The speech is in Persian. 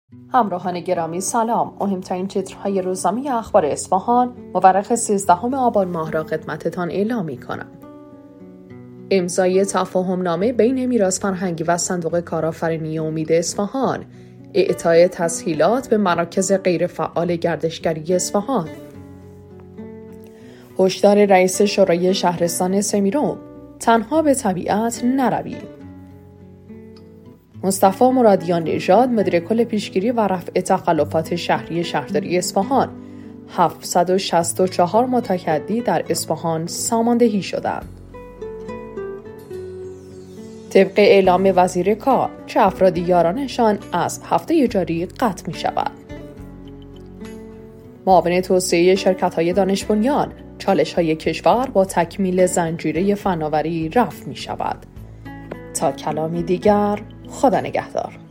همراهان گرامی سلام. مهمترین تیترهای روزنامه اخبار اصفهان مورخ 13 آبان ماه را خدمتتان اعلام می‌کنم. امضای تفاهم‌نامه بین میراث فرهنگی و صندوق کارآفرینی امید اصفهان، اعطای تسهیلات به مراکز غیرفعال گردشگری اصفهان. هشدار رئیس شورای شهرستان سمیرو، تنها به طبیعت نروید. مصطفی مرادیان نژاد، مدیر کل پیشگیری و رفع تخلفات شهری شهرداری اصفهان، 764 متکدی در اصفهان ساماندهی شدند. طبق اعلام وزیر کار، چه افرادی یارانشان از هفته جاری قطع می شود. معاون توسعه شرکت‌های دانش بنیان، چالش‌های کشور با تکمیل زنجیره فناوری رفع می شود. تا کلامی دیگر، خدا نگهدار.